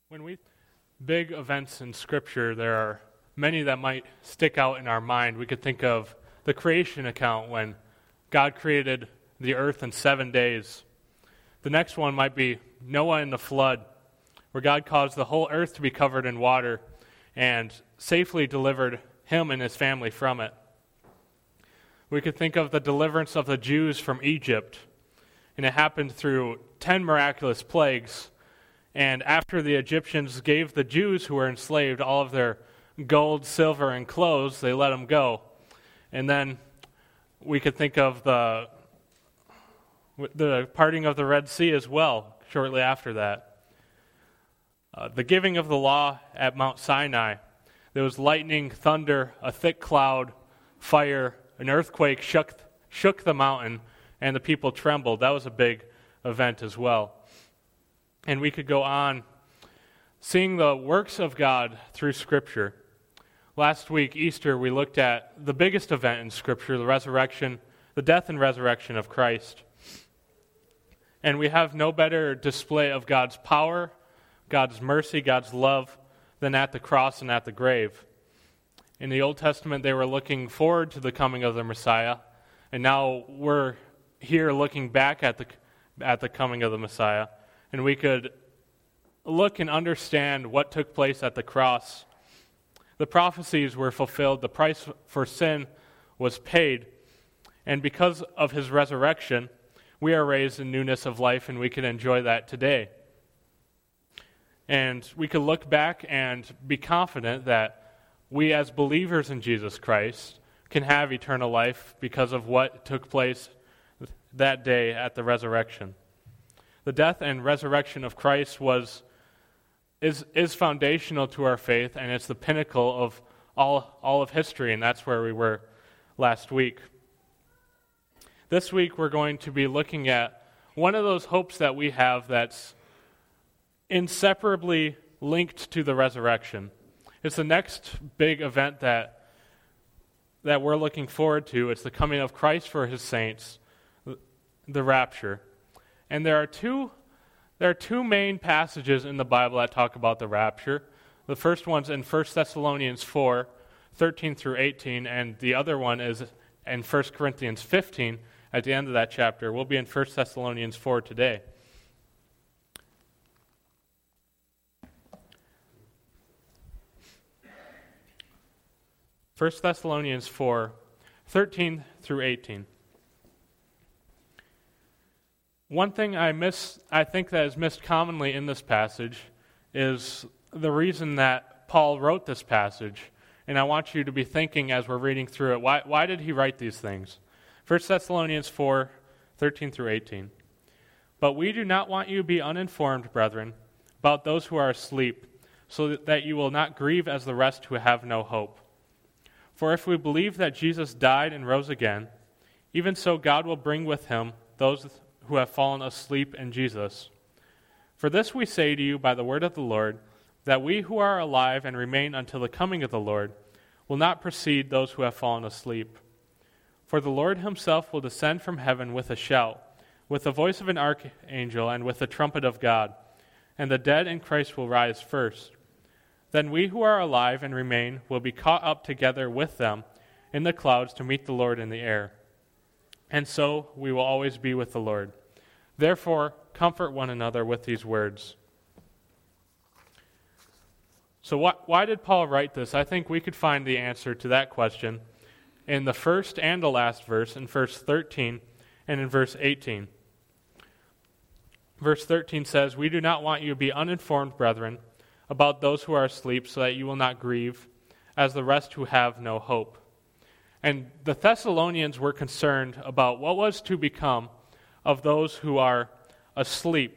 When we big events in Scripture, there are many that might stick out in our mind. We could think of the creation account when God created the earth in 7 days. The next one might be Noah and the flood, where God caused the whole earth to be covered in water and safely delivered him and his family from it. We could think of the deliverance of the Jews from Egypt, and it happened through 10 miraculous plagues. And after the Egyptians gave the Jews who were enslaved all of their gold, silver, and clothes, they let them go. And then we could think of the parting of the Red Sea as well, shortly after that. The giving of the law at Mount Sinai. There was lightning, thunder, a thick cloud, fire, an earthquake shook the mountain, and the people trembled. That was a big event as well. And we could go on seeing the works of God through Scripture. Last week, Easter, we looked at the biggest event in Scripture, the resurrection, the death and resurrection of Christ. And we have no better display of God's power, God's mercy, God's love than at the cross and at the grave. In the Old Testament, they were looking forward to the coming of the Messiah, and now we're here looking back at the coming of the Messiah. And we could look and understand what took place at the cross. The prophecies were fulfilled. The price for sin was paid. And because of his resurrection, we are raised in newness of life, and we can enjoy that today. And we could look back and be confident that we as believers in Jesus Christ can have eternal life because of what took place that day at the resurrection. The death and resurrection of Christ is foundational to our faith, and it's the pinnacle of all of history, and that's where we were last week. This week we're going to be looking at one of those hopes that we have that's inseparably linked to the resurrection. It's the next big event that we're looking forward to. It's the coming of Christ for his saints, the rapture. And there are two main passages in the Bible that talk about the rapture. The first one's in 1 Thessalonians 4, 13 through 18, and the other one is in 1 Corinthians 15 at the end of that chapter. We'll be in 1 Thessalonians 4 today. First Thessalonians 4, 13 through 18. One thing I think that is missed commonly in this passage is the reason that Paul wrote this passage. And I want you to be thinking as we're reading through it, why did he write these things? 1 Thessalonians 4, 13 through 18. But we do not want you to be uninformed, brethren, about those who are asleep, so that you will not grieve as the rest who have no hope. For if we believe that Jesus died and rose again, even so God will bring with him those who have fallen asleep in Jesus. For this we say to you by the word of the Lord, that we who are alive and remain until the coming of the Lord will not precede those who have fallen asleep. For the Lord himself will descend from heaven with a shout, with the voice of an archangel, and with the trumpet of God, and the dead in Christ will rise first. Then we who are alive and remain will be caught up together with them in the clouds to meet the Lord in the air. And so we will always be with the Lord. Therefore, comfort one another with these words. So why did Paul write this? I think we could find the answer to that question in the first and the last verse, in verse 13 and in verse 18. Verse 13 says, "We do not want you to be uninformed, brethren, about those who are asleep, so that you will not grieve, as the rest who have no hope." And the Thessalonians were concerned about what was to become of those who are asleep.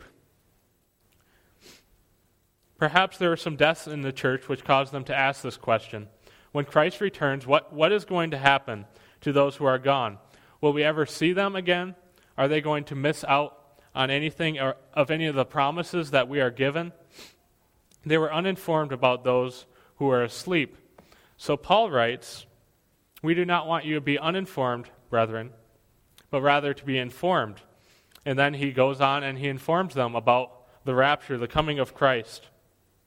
Perhaps there were some deaths in the church which caused them to ask this question. When Christ returns, what is going to happen to those who are gone? Will we ever see them again? Are they going to miss out on anything or of any of the promises that we are given? They were uninformed about those who are asleep. So Paul writes, "We do not want you to be uninformed, brethren, but rather to be informed." And then he goes on and he informs them about the rapture, the coming of Christ.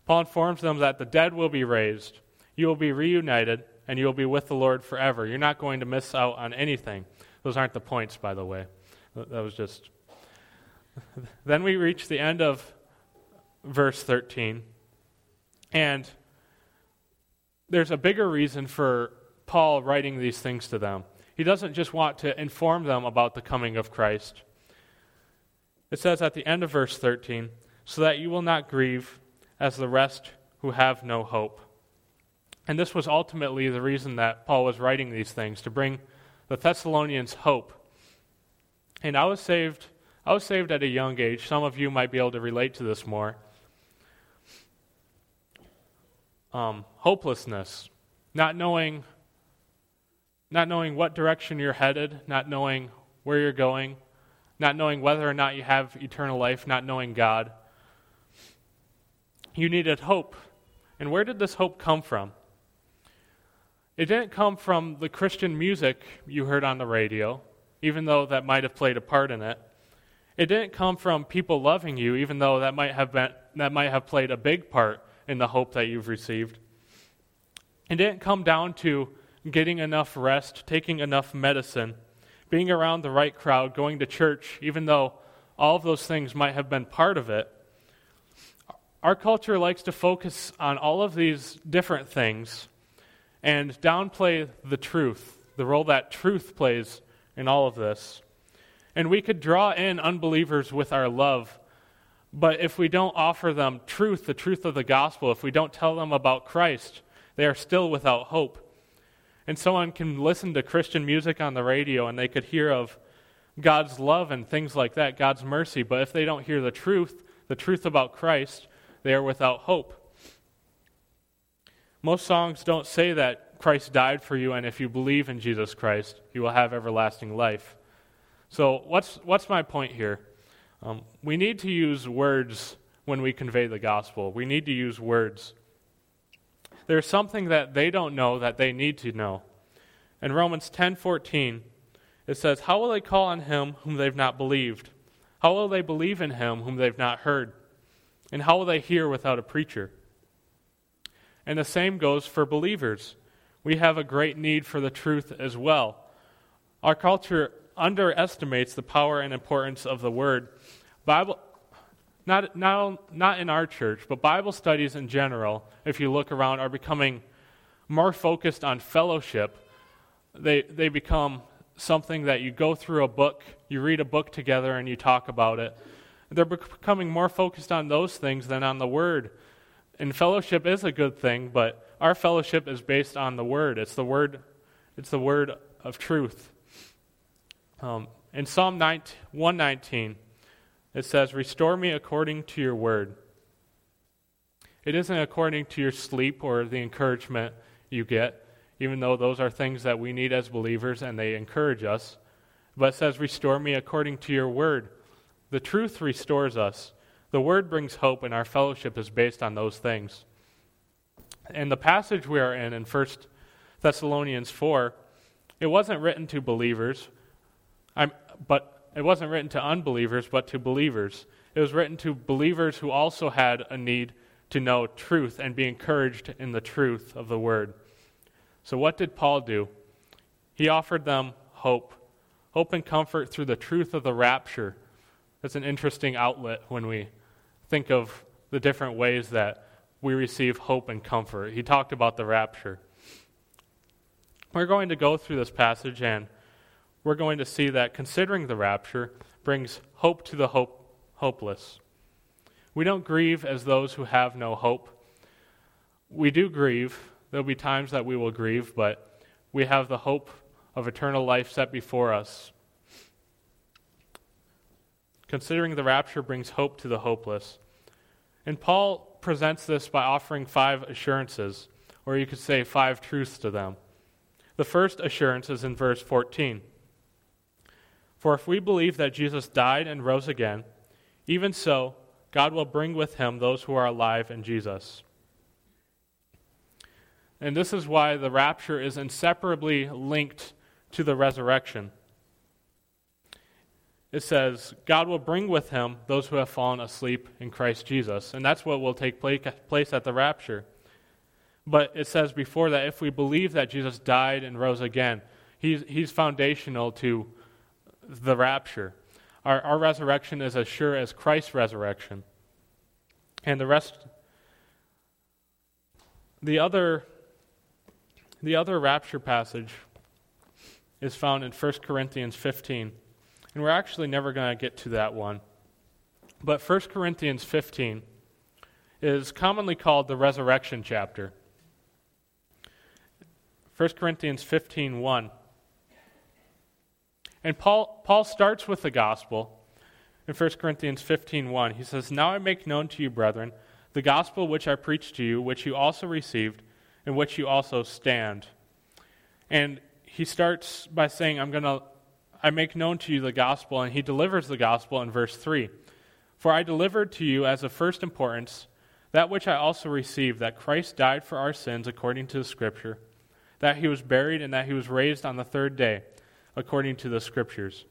Paul informs them that the dead will be raised, you will be reunited, and you will be with the Lord forever. You're not going to miss out on anything. Those aren't the points, by the way. That was just... Then we reach the end of verse 13, and there's a bigger reason for Paul writing these things to them. He doesn't just want to inform them about the coming of Christ. It says at the end of verse 13, so that you will not grieve as the rest who have no hope. And this was ultimately the reason that Paul was writing these things, to bring the Thessalonians hope. And I was saved at a young age. Some of you might be able to relate to this more. Hopelessness, not knowing what direction you're headed, not knowing where you're going, not knowing whether or not you have eternal life, not knowing God. You needed hope. And where did this hope come from? It didn't come from the Christian music you heard on the radio, even though that might have played a part in it. It didn't come from people loving you, even though that might have played a big part in the hope that you've received. It didn't come down to getting enough rest, taking enough medicine, being around the right crowd, going to church, even though all of those things might have been part of it. Our culture likes to focus on all of these different things and downplay the truth, the role that truth plays in all of this. And we could draw in unbelievers with our love, but if we don't offer them truth, the truth of the gospel, if we don't tell them about Christ, they are still without hope. And someone can listen to Christian music on the radio and they could hear of God's love and things like that, God's mercy, but if they don't hear the truth about Christ, they are without hope. Most songs don't say that Christ died for you and if you believe in Jesus Christ, you will have everlasting life. So what's my point here? We need to use words when we convey the gospel. We need to use words. There's something that they don't know that they need to know. In Romans 10:14, it says, how will they call on him whom they've not believed? How will they believe in him whom they've not heard? And how will they hear without a preacher? And the same goes for believers. We have a great need for the truth as well. Our culture underestimates the power and importance of the word. Bible, not in our church, but Bible studies in general, if you look around, are becoming more focused on fellowship. They become something that you go through a book, you read a book together, and you talk about it. They're becoming more focused on those things than on the word. And fellowship is a good thing, but our fellowship is based on the word. It's the word of truth. In Psalm 119, it says, restore me according to your word. It isn't according to your sleep or the encouragement you get, even though those are things that we need as believers and they encourage us. But it says, restore me according to your word. The truth restores us. The word brings hope, and our fellowship is based on those things. And the passage we are in 1 Thessalonians 4, it wasn't written to believers, but it wasn't written to unbelievers, but to believers. It was written to believers who also had a need to know truth and be encouraged in the truth of the word. So what did Paul do? He offered them hope and comfort through the truth of the rapture. That's an interesting outlet when we think of the different ways that we receive hope and comfort. He talked about the rapture. We're going to go through this passage and we're going to see that considering the rapture brings hope to the hopeless. We don't grieve as those who have no hope. We do grieve. There'll be times that we will grieve, but we have the hope of eternal life set before us. Considering the rapture brings hope to the hopeless. And Paul presents this by offering 5 assurances, or you could say 5 truths to them. The first assurance is in verse 14. For if we believe that Jesus died and rose again, even so, God will bring with him those who are alive in Jesus. And this is why the rapture is inseparably linked to the resurrection. it says, God will bring with him those who have fallen asleep in Christ Jesus. And that's what will take place at the rapture. But it says before that if we believe that Jesus died and rose again, he's foundational to the rapture. Our resurrection is as sure as Christ's resurrection. And the other rapture passage is found in 1 Corinthians 15. And we're actually never going to get to that one. But 1 Corinthians 15 is commonly called the resurrection chapter. 1 Corinthians 15:1. And Paul starts with the gospel in 1 Corinthians 15:1. He says, "Now I make known to you, brethren, the gospel which I preached to you, which you also received, in which you also stand." And he starts by saying, I make known to you the gospel, and he delivers the gospel in verse 3. "For I delivered to you as of first importance that which I also received, that Christ died for our sins according to the Scripture, that he was buried, and that he was raised on the third day according to the Scriptures."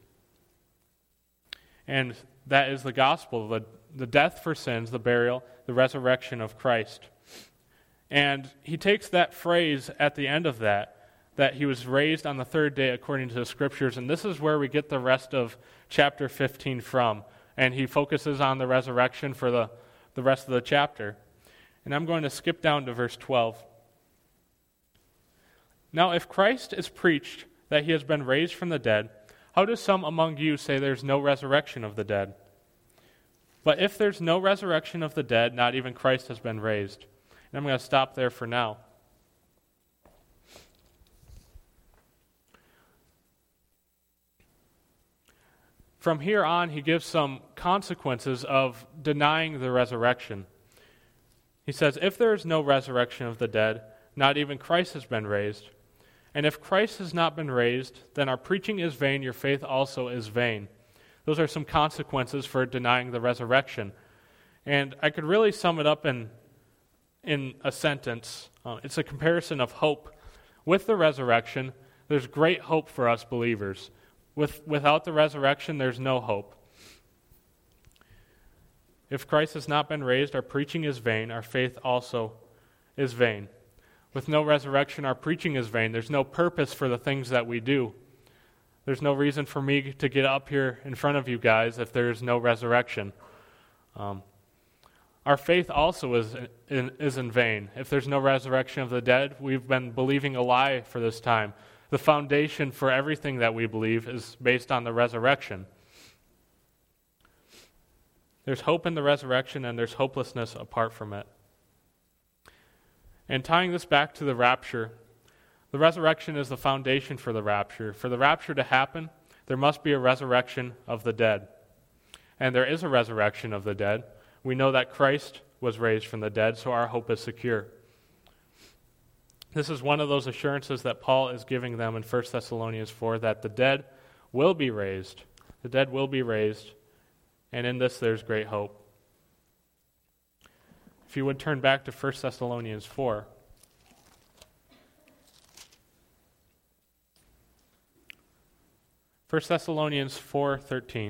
And that is the gospel, the death for sins, the burial, the resurrection of Christ. And he takes that phrase at the end of that he was raised on the third day according to the Scriptures, and this is where we get the rest of chapter 15 from. And he focuses on the resurrection for the rest of the chapter. And I'm going to skip down to verse 12. "Now if Christ is preached that he has been raised from the dead, how do some among you say there's no resurrection of the dead? But if there's no resurrection of the dead, not even Christ has been raised." And I'm going to stop there for now. From here on, he gives some consequences of denying the resurrection. He says, if there is no resurrection of the dead, not even Christ has been raised. And if Christ has not been raised, then our preaching is vain, your faith also is vain. Those are some consequences for denying the resurrection. And I could really sum it up in a sentence. It's a comparison of hope. With the resurrection, there's great hope for us believers. Without the resurrection, there's no hope. If Christ has not been raised, our preaching is vain, our faith also is vain. With no resurrection, our preaching is vain. There's no purpose for the things that we do. There's no reason for me to get up here in front of you guys if there's no resurrection. Our faith also is in vain. If there's no resurrection of the dead, we've been believing a lie for this time. The foundation for everything that we believe is based on the resurrection. There's hope in the resurrection, and there's hopelessness apart from it. And tying this back to the rapture, the resurrection is the foundation for the rapture. For the rapture to happen, there must be a resurrection of the dead. And there is a resurrection of the dead. We know that Christ was raised from the dead, so our hope is secure. This is one of those assurances that Paul is giving them in 1 Thessalonians 4, that the dead will be raised. The dead will be raised, and in this there's great hope. If you would turn back to 1 Thessalonians 4. First Thessalonians 4:15.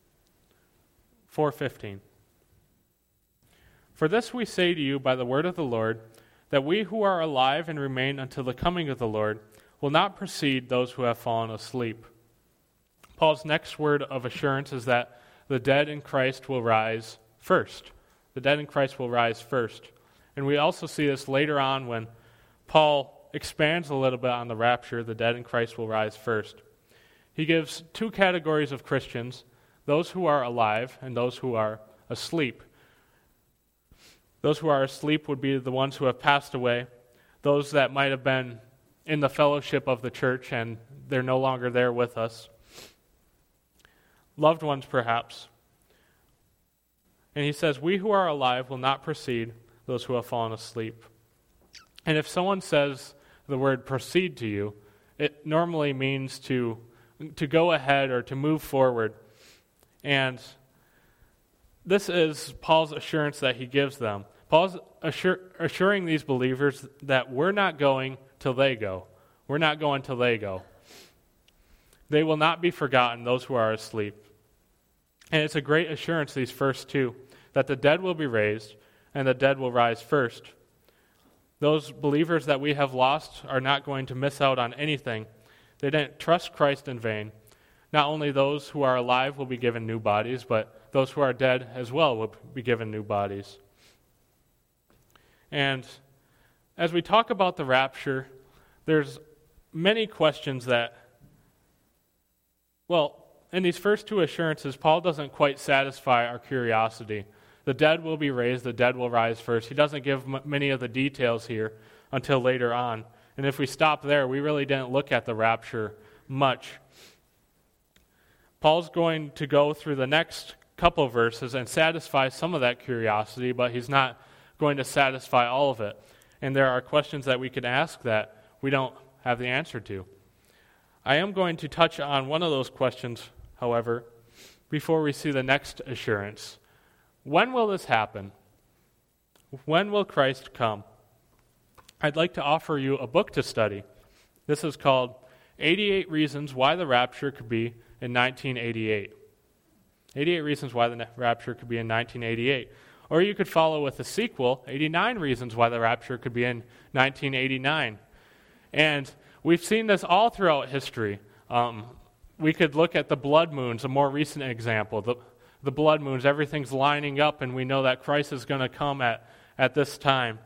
"For this we say to you by the word of the Lord, that we who are alive and remain until the coming of the Lord will not precede those who have fallen asleep." Paul's next word of assurance is that the dead in Christ will rise first. The dead in Christ will rise first. And we also see this later on when Paul expands a little bit on the rapture, the dead in Christ will rise first. He gives two categories of Christians, those who are alive and those who are asleep. Those who are asleep would be the ones who have passed away, those that might have been in the fellowship of the church and they're no longer there with us. Loved ones, perhaps. And he says, we who are alive will not precede those who have fallen asleep. And if someone says the word proceed to you, it normally means to go ahead or to move forward. And this is Paul's assurance that he gives them. Paul's assuring these believers that we're not going till they go. We're not going till they go. They will not be forgotten, those who are asleep. And it's a great assurance, these first two, that the dead will be raised and the dead will rise first. Those believers that we have lost are not going to miss out on anything. They didn't trust Christ in vain. Not only those who are alive will be given new bodies, but those who are dead as well will be given new bodies. And as we talk about the rapture, there's many questions that, in these first two assurances, Paul doesn't quite satisfy our curiosity. The dead will be raised, the dead will rise first. He doesn't give many of the details here until later on. And if we stop there, we really didn't look at the rapture much. Paul's going to go through the next couple verses and satisfy some of that curiosity, but he's not going to satisfy all of it. And there are questions that we could ask that we don't have the answer to. I am going to touch on one of those questions, however, before we see the next assurance. When will this happen? When will Christ come? I'd like to offer you a book to study. This is called 88 Reasons Why the Rapture Could Be in 1988. 88 Reasons Why the Rapture Could Be in 1988. Or you could follow with the sequel, 89 Reasons Why the Rapture Could Be in 1989. And we've seen this all throughout history. We could look at the blood moons, a more recent example. The blood moons, everything's lining up, and we know that Christ is going to come at this time.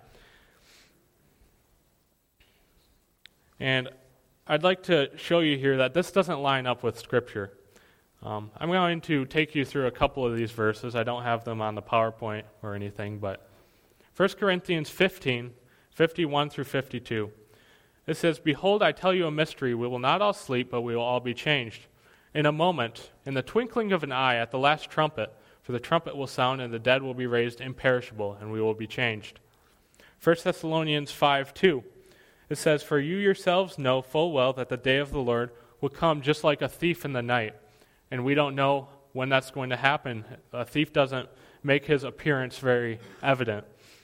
And I'd like to show you here that this doesn't line up with Scripture. I'm going to take you through a couple of these verses. I don't have them on the PowerPoint or anything, but 1 Corinthians 15, 51 through 52. It says, "Behold, I tell you a mystery. We will not all sleep, but we will all be changed. In a moment, in the twinkling of an eye, at the last trumpet, for the trumpet will sound, and the dead will be raised imperishable, and we will be changed." 1 Thessalonians 5:2. It says, "For you yourselves know full well that the day of the Lord will come just like a thief in the night." And we don't know when that's going to happen. A thief doesn't make his appearance very evident.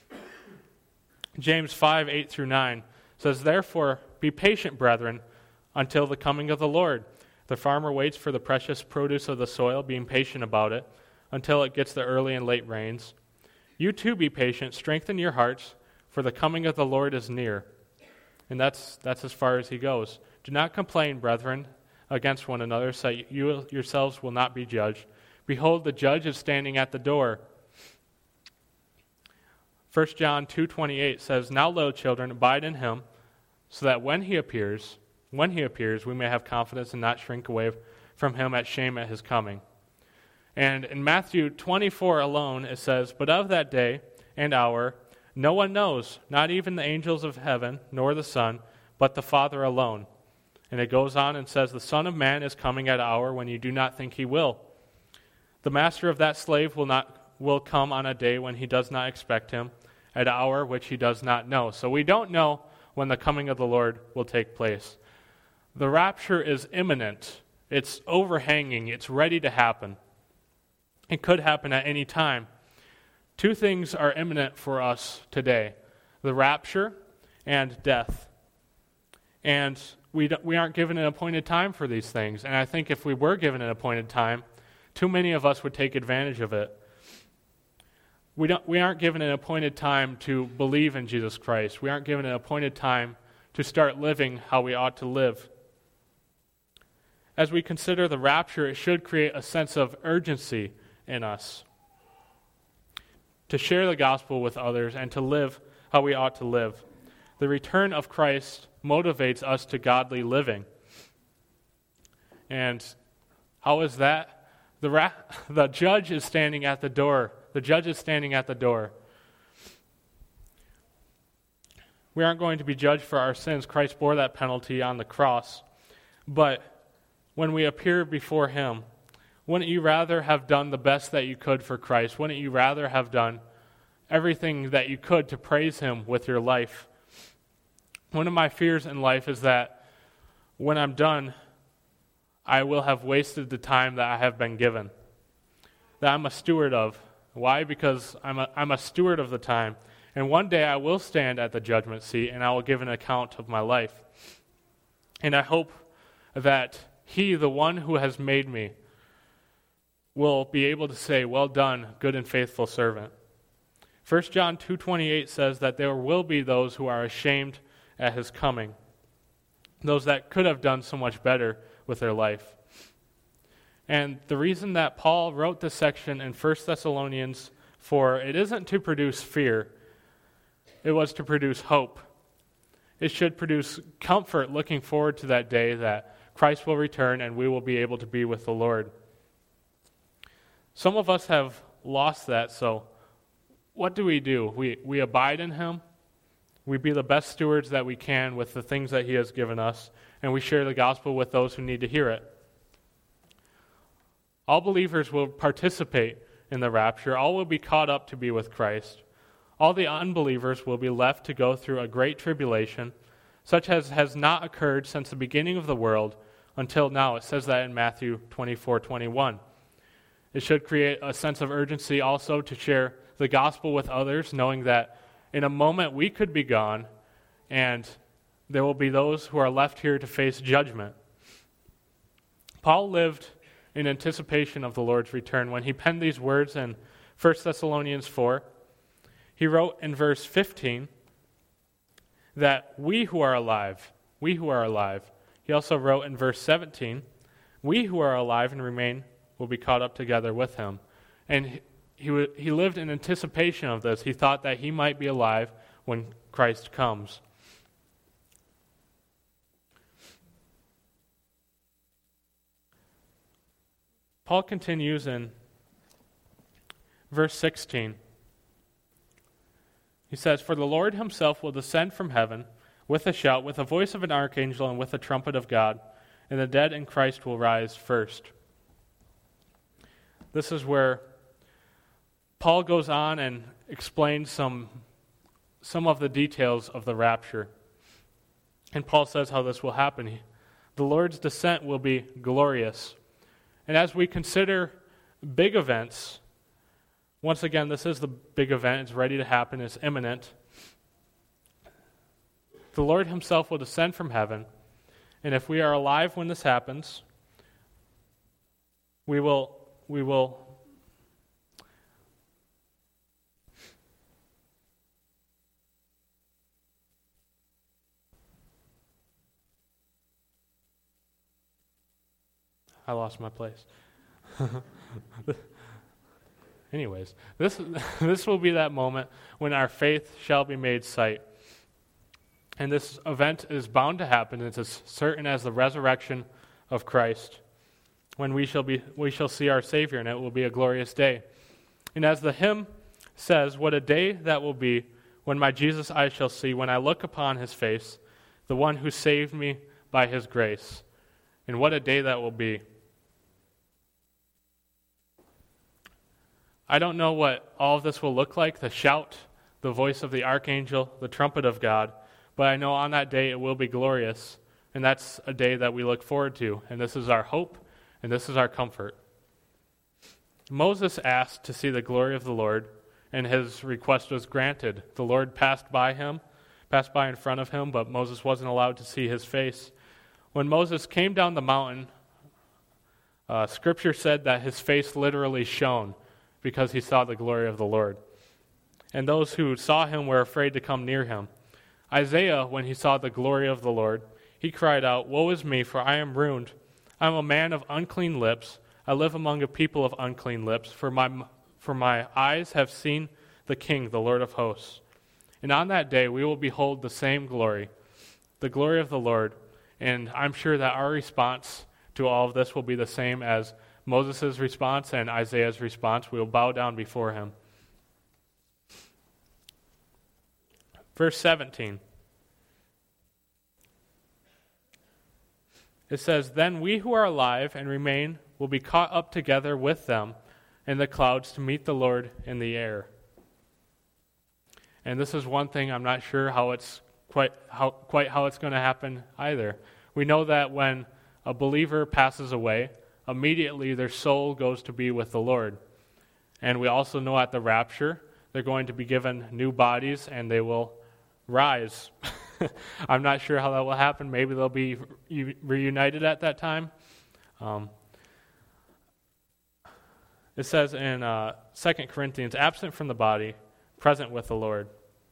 James 5:8 through 9 says, "Therefore be patient, brethren, until the coming of the Lord. The farmer waits for the precious produce of the soil, being patient about it, until it gets the early and late rains. You too be patient, strengthen your hearts, for the coming of the Lord is near." And that's as far as he goes. "Do not complain, brethren, against one another, so that you yourselves will not be judged. Behold, the judge is standing at the door." 1 John 2:28 says, "Now, little children, abide in him, so that when he appears, we may have confidence and not shrink away from him at shame at his coming." And in Matthew 24 alone, it says, "But of that day and hour no one knows, not even the angels of heaven, nor the Son, but the Father alone." And it goes on and says, "The Son of Man is coming at an hour when you do not think he will. The master of that slave will come on a day when he does not expect him, at an hour which he does not know." So we don't know when the coming of the Lord will take place. The rapture is imminent. It's overhanging. It's ready to happen. It could happen at any time. Two things are imminent for us today: the rapture and death. And we aren't given an appointed time for these things. And I think if we were given an appointed time, too many of us would take advantage of it. We aren't given an appointed time to believe in Jesus Christ. We aren't given an appointed time to start living how we ought to live. As we consider the rapture, it should create a sense of urgency in us to share the gospel with others and to live how we ought to live. The return of Christ motivates us to godly living. And how is that? The judge is standing at the door. The judge is standing at the door. We aren't going to be judged for our sins. Christ bore that penalty on the cross. But when we appear before him, wouldn't you rather have done the best that you could for Christ? Wouldn't you rather have done everything that you could to praise him with your life? One of my fears in life is that when I'm done, I will have wasted the time that I have been given, that I'm a steward of. Why? Because I'm a steward of the time. And one day I will stand at the judgment seat and I will give an account of my life. And I hope that he, the one who has made me, will be able to say, "Well done, good and faithful servant." 1 John 2:28 says that there will be those who are ashamed at his coming, those that could have done so much better with their life. And the reason that Paul wrote this section in 1 Thessalonians 4, it isn't to produce fear, it was to produce hope. It should produce comfort looking forward to that day that Christ will return and we will be able to be with the Lord. Some of us have lost that, so what do? We abide in him. We be the best stewards that we can with the things that he has given us, and we share the gospel with those who need to hear it. All believers will participate in the rapture. All will be caught up to be with Christ. All the unbelievers will be left to go through a great tribulation, such as has not occurred since the beginning of the world until now. It says that in Matthew 24:21. It should create a sense of urgency also to share the gospel with others, knowing that in a moment we could be gone, and there will be those who are left here to face judgment. Paul lived in anticipation of the Lord's return. When he penned these words in 1 Thessalonians 4, he wrote in verse 15 that we who are alive. He also wrote in verse 17, we who are alive and remain will be caught up together with him. And he lived in anticipation of this. He thought that he might be alive when Christ comes. Paul continues in verse 16. He says, "For the Lord himself will descend from heaven with a shout, with the voice of an archangel, and with the trumpet of God, and the dead in Christ will rise first." This is where Paul goes on and explains some of the details of the rapture. And Paul says how this will happen. The Lord's descent will be glorious. And as we consider big events, once again, this is the big event. It's ready to happen. It's imminent. The Lord himself will descend from heaven. And if we are alive when this happens, we will I lost my place. Anyways, this will be that moment when our faith shall be made sight. And this event is bound to happen. It's as certain as the resurrection of Christ, when we shall see our Savior, and it will be a glorious day. And as the hymn says, what a day that will be when my Jesus I shall see, when I look upon his face, the one who saved me by his grace. And what a day that will be. I don't know what all of this will look like, the shout, the voice of the archangel, the trumpet of God, but I know on that day it will be glorious, and that's a day that we look forward to, and this is our hope, and this is our comfort. Moses asked to see the glory of the Lord, and his request was granted. The Lord passed by in front of him, but Moses wasn't allowed to see his face. When Moses came down the mountain, Scripture said that his face literally shone, because he saw the glory of the Lord. And those who saw him were afraid to come near him. Isaiah, when he saw the glory of the Lord, he cried out, "Woe is me, for I am ruined. I am a man of unclean lips. I live among a people of unclean lips, for my eyes have seen the King, the Lord of hosts." And on that day we will behold the same glory, the glory of the Lord. And I'm sure that our response to all of this will be the same as Moses' response and Isaiah's response. We will bow down before him. Verse 17. It says, "Then we who are alive and remain will be caught up together with them in the clouds to meet the Lord in the air." And this is one thing I'm not sure how it's quite how it's going to happen either. We know that when a believer passes away, immediately their soul goes to be with the Lord. And we also know at the rapture, they're going to be given new bodies and they will rise. I'm not sure how that will happen. Maybe they'll be reunited at that time. It says in 2 Corinthians, absent from the body, present with the Lord.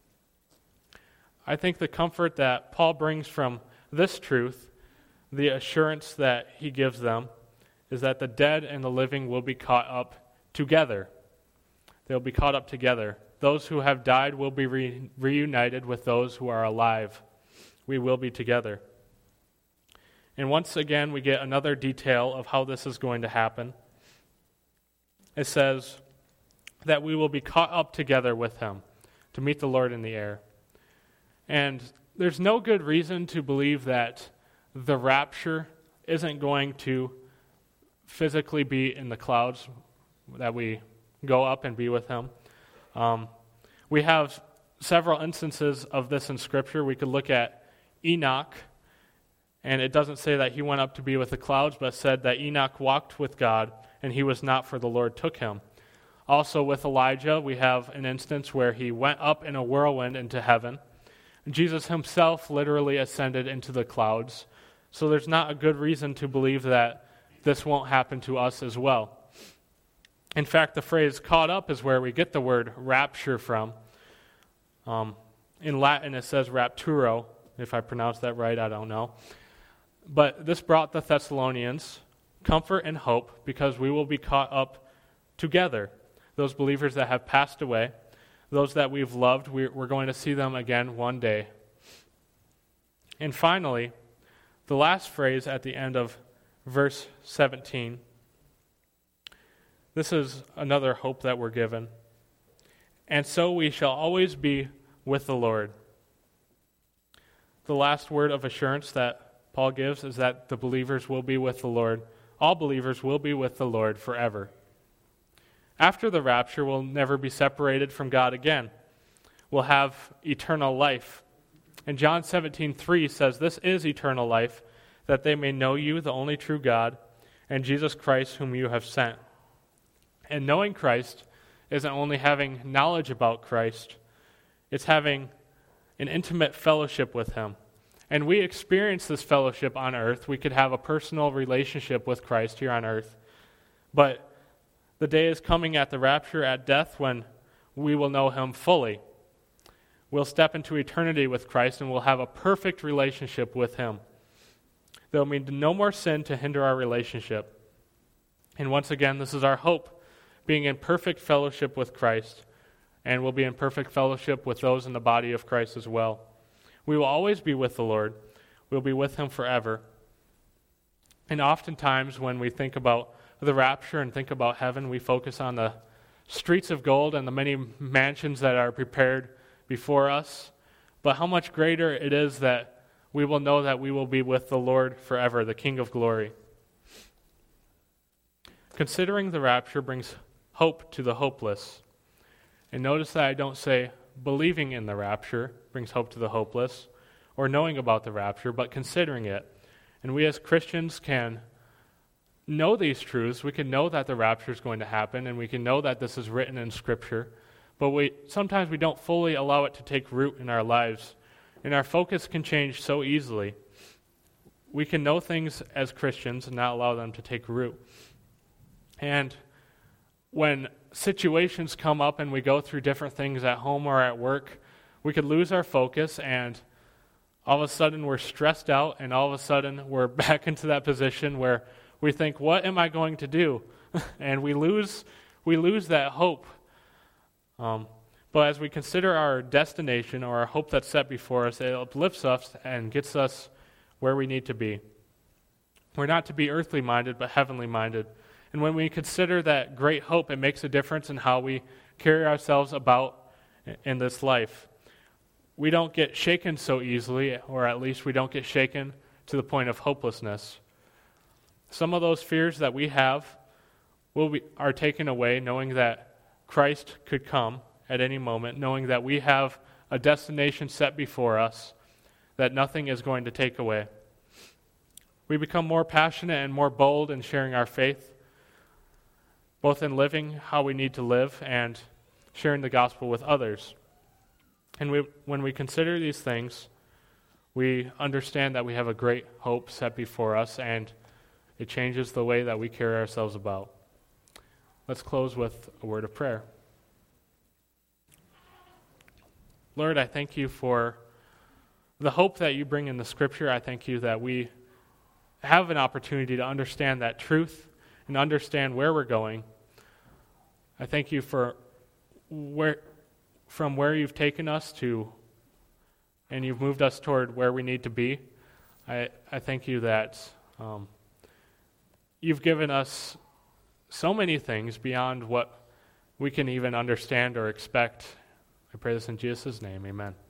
I think the comfort that Paul brings from this truth, the assurance that he gives them, is that the dead and the living will be caught up together. They'll be caught up together. Those who have died will be reunited with those who are alive. We will be together. And once again, we get another detail of how this is going to happen. It says that we will be caught up together with him to meet the Lord in the air. And there's no good reason to believe that the rapture isn't going to physically be in the clouds, that we go up and be with him. We have several instances of this in Scripture. We could look at Enoch, and it doesn't say that he went up to be with the clouds, but said that Enoch walked with God, and he was not, for the Lord took him. Also with Elijah, we have an instance where he went up in a whirlwind into heaven. Jesus himself literally ascended into the clouds. So there's not a good reason to believe that this won't happen to us as well. In fact, the phrase caught up is where we get the word rapture from. In Latin, it says rapturo. If I pronounced that right, I don't know. But this brought the Thessalonians comfort and hope because we will be caught up together. Those believers that have passed away, those that we've loved, we're going to see them again one day. And finally, the last phrase at the end of verse 17, this is another hope that we're given. And so we shall always be with the Lord. The last word of assurance that Paul gives is that the believers will be with the Lord. All believers will be with the Lord forever. After the rapture, we'll never be separated from God again. We'll have eternal life. And John 17:3 says, "This is eternal life, that they may know you, the only true God, and Jesus Christ, whom you have sent." And knowing Christ isn't only having knowledge about Christ, it's having an intimate fellowship with him. And we experience this fellowship on earth. We could have a personal relationship with Christ here on earth. But the day is coming at the rapture, at death, when we will know him fully. We'll step into eternity with Christ and we'll have a perfect relationship with him. There will be no more sin to hinder our relationship. And once again, this is our hope, being in perfect fellowship with Christ, and we'll be in perfect fellowship with those in the body of Christ as well. We will always be with the Lord. We'll be with him forever. And oftentimes when we think about the rapture and think about heaven, we focus on the streets of gold and the many mansions that are prepared before us. But how much greater it is that we will know that we will be with the Lord forever, the King of glory. Considering the rapture brings hope to the hopeless. And notice that I don't say believing in the rapture brings hope to the hopeless, or knowing about the rapture, but considering it. And we as Christians can know these truths. We can know that the rapture is going to happen, and we can know that this is written in Scripture, but sometimes we don't fully allow it to take root in our lives, and our focus can change so easily. We can know things as Christians and not allow them to take root. And when situations come up and we go through different things at home or at work, we could lose our focus, and all of a sudden we're stressed out, and all of a sudden we're back into that position where we think, what am I going to do? And we lose that hope. But as we consider our destination or our hope that's set before us, it uplifts us and gets us where we need to be. We're not to be earthly minded, but heavenly minded. And when we consider that great hope, it makes a difference in how we carry ourselves about in this life. We don't get shaken so easily, or at least we don't get shaken to the point of hopelessness. Some of those fears that we have are taken away, knowing that Christ could come at any moment, knowing that we have a destination set before us that nothing is going to take away. We become more passionate and more bold in sharing our faith, both in living how we need to live and sharing the gospel with others. And when we consider these things, we understand that we have a great hope set before us, and it changes the way that we carry ourselves about. Let's close with a word of prayer. Lord, I thank you for the hope that you bring in the Scripture. I thank you that we have an opportunity to understand that truth and understand where we're going. I thank you for from where you've taken us to, and you've moved us toward where we need to be. I thank you that you've given us so many things beyond what we can even understand or expect. I pray this in Jesus' name, amen.